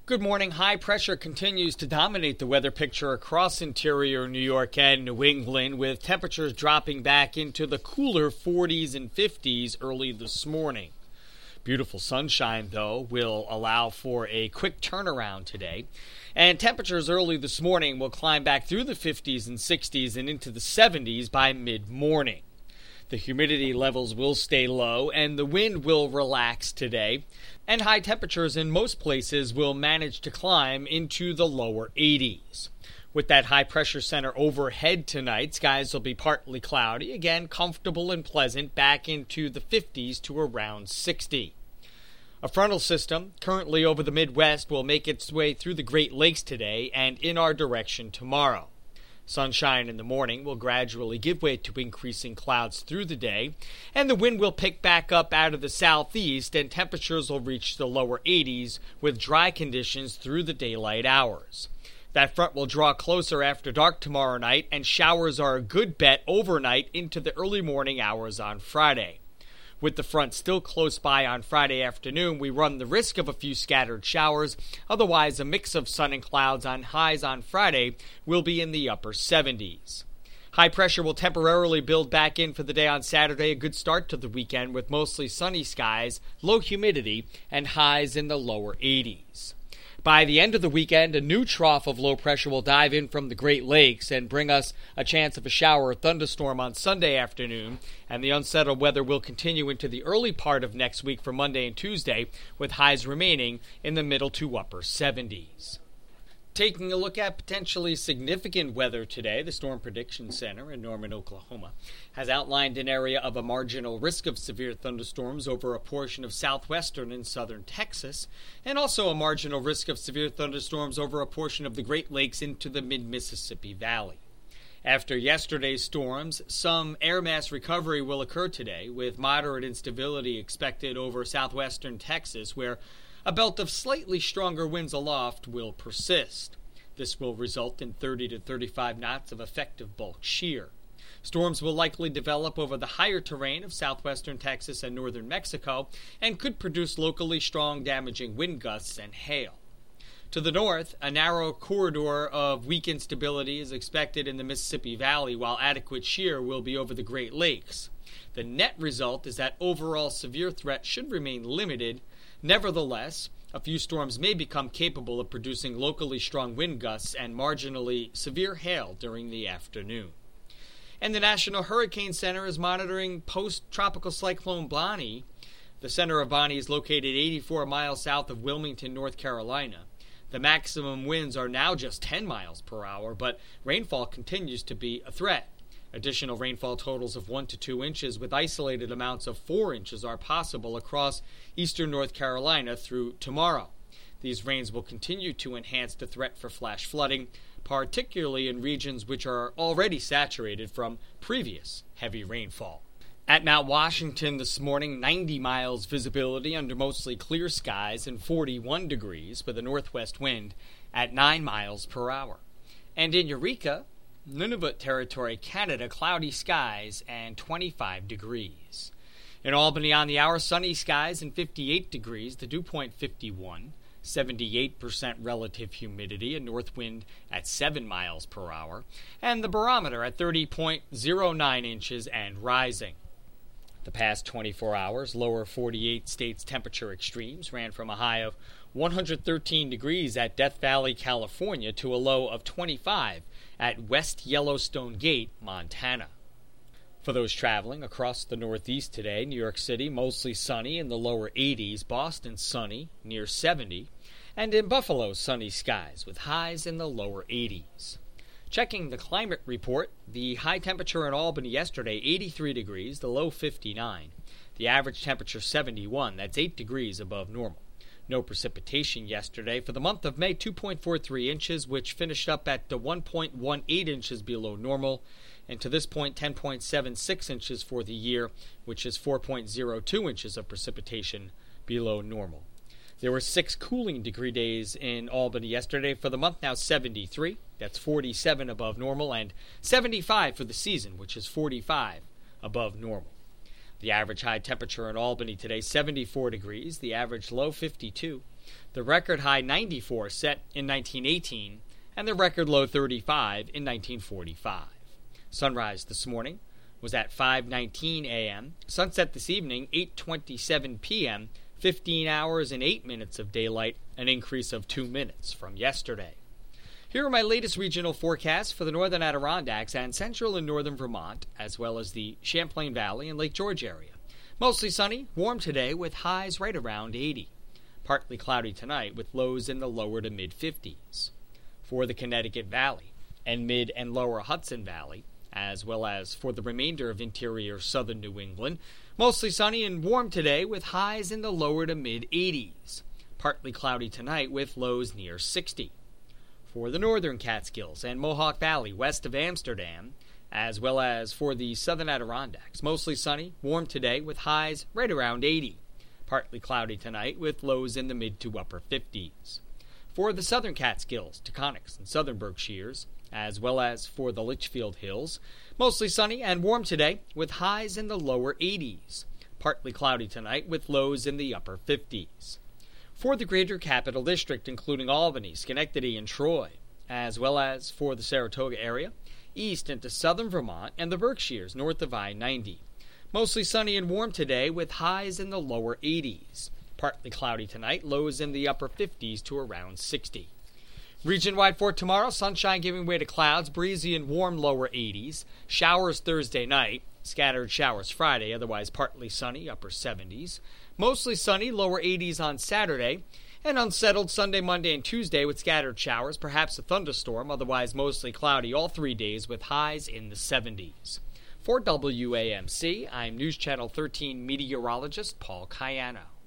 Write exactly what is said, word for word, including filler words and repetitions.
Good morning. High pressure continues to dominate the weather picture across interior New York and New England, with temperatures dropping back into the cooler forties and fifties early this morning. Beautiful sunshine, though, will allow for a quick turnaround today, and temperatures early this morning will climb back through the fifties and sixties and into the seventies by mid-morning. The humidity levels will stay low, and the wind will relax today, and high temperatures in most places will manage to climb into the lower eighties. With that high-pressure center overhead tonight, skies will be partly cloudy, again comfortable and pleasant, back into the fifties to around sixty. A frontal system currently over the Midwest will make its way through the Great Lakes today and in our direction tomorrow. Sunshine in the morning will gradually give way to increasing clouds through the day, and the wind will pick back up out of the southeast, and temperatures will reach the lower eighties with dry conditions through the daylight hours. That front will draw closer after dark tomorrow night, and showers are a good bet overnight into the early morning hours on Friday. With the front still close by on Friday afternoon, we run the risk of a few scattered showers. Otherwise, a mix of sun and clouds on highs on Friday will be in the upper seventies. High pressure will temporarily build back in for the day on Saturday, a good start to the weekend with mostly sunny skies, low humidity, and highs in the lower eighties. By the end of the weekend, a new trough of low pressure will dive in from the Great Lakes and bring us a chance of a shower or thunderstorm on Sunday afternoon, and the unsettled weather will continue into the early part of next week for Monday and Tuesday, with highs remaining in the middle to upper seventies. Taking a look at potentially significant weather today, the Storm Prediction Center in Norman, Oklahoma, has outlined an area of a marginal risk of severe thunderstorms over a portion of southwestern and southern Texas, and also a marginal risk of severe thunderstorms over a portion of the Great Lakes into the mid-Mississippi Valley. After yesterday's storms, some air mass recovery will occur today, with moderate instability expected over southwestern Texas, where a belt of slightly stronger winds aloft will persist. This will result in thirty to thirty-five knots of effective bulk shear. Storms will likely develop over the higher terrain of southwestern Texas and northern Mexico and could produce locally strong, damaging wind gusts and hail. To the north, a narrow corridor of weak instability is expected in the Mississippi Valley, while adequate shear will be over the Great Lakes. The net result is that overall severe threat should remain limited. Nevertheless, a few storms may become capable of producing locally strong wind gusts and marginally severe hail during the afternoon. And the National Hurricane Center is monitoring post-tropical cyclone Bonnie. The center of Bonnie is located eighty-four miles south of Wilmington, North Carolina. The maximum winds are now just ten miles per hour, but rainfall continues to be a threat. Additional rainfall totals of one to two inches with isolated amounts of four inches are possible across eastern North Carolina through tomorrow. These rains will continue to enhance the threat for flash flooding, particularly in regions which are already saturated from previous heavy rainfall. At Mount Washington this morning, ninety miles visibility under mostly clear skies and forty-one degrees with a northwest wind at nine miles per hour. And in Eureka, Nunavut Territory, Canada, cloudy skies and twenty-five degrees. In Albany on the hour, sunny skies and fifty-eight degrees, the dew point fifty-one, seventy-eight percent relative humidity, a north wind at seven miles per hour, and the barometer at thirty point zero nine inches and rising. The past twenty-four hours, lower forty-eight states temperature extremes ran from a high of one hundred thirteen degrees at Death Valley, California, to a low of twenty-five at West Yellowstone Gate, Montana. For those traveling across the Northeast today, New York City mostly sunny in the lower eighties, Boston sunny near seventy, and in Buffalo sunny skies with highs in the lower eighties. Checking the climate report, the high temperature in Albany yesterday, eighty-three degrees, the low fifty-nine. The average temperature seventy-one, that's eight degrees above normal. No precipitation yesterday. For the month of May, two point four three inches, which finished up at one point one eight inches below normal. And to this point, ten point seven six inches for the year, which is four point zero two inches of precipitation below normal. There were six cooling degree days in Albany yesterday. For the month, now seventy-three. That's forty-seven above normal, and seventy-five for the season, which is forty-five above normal. The average high temperature in Albany today, seventy-four degrees. The average low, fifty-two. the record high ninety-four set in nineteen eighteen, and the record low thirty-five in nineteen forty-five. Sunrise this morning was at five nineteen a.m., sunset this evening eight twenty-seven p.m., fifteen hours and eight minutes of daylight, an increase of two minutes from yesterday. Here are my latest regional forecasts for the northern Adirondacks and central and northern Vermont, as well as the Champlain Valley and Lake George area. Mostly sunny, warm today with highs right around eighty. Partly cloudy tonight with lows in the lower to mid-fifties. For the Connecticut Valley and mid and lower Hudson Valley, as well as for the remainder of interior southern New England, mostly sunny and warm today with highs in the lower to mid-eighties. Partly cloudy tonight with lows near sixty. For the northern Catskills and Mohawk Valley west of Amsterdam, as well as for the southern Adirondacks, mostly sunny, warm today with highs right around eighty. Partly cloudy tonight with lows in the mid to upper fifties. For the southern Catskills, Taconics, and southern Berkshires, as well as for the Litchfield Hills, mostly sunny and warm today with highs in the lower eighties. Partly cloudy tonight with lows in the upper fifties. For the greater Capital District, including Albany, Schenectady, and Troy, as well as for the Saratoga area, east into southern Vermont and the Berkshires north of I ninety. Mostly sunny and warm today with highs in the lower eighties. Partly cloudy tonight, lows in the upper fifties to around sixty. Region-wide for tomorrow, sunshine giving way to clouds, breezy and warm lower eighties. Showers Thursday night, scattered showers Friday, otherwise partly sunny, upper seventies. Mostly sunny, lower eighties on Saturday. And unsettled Sunday, Monday, and Tuesday with scattered showers, perhaps a thunderstorm, otherwise mostly cloudy all three days with highs in the seventies. For W A M C, I'm News Channel thirteen meteorologist Paul Cayano.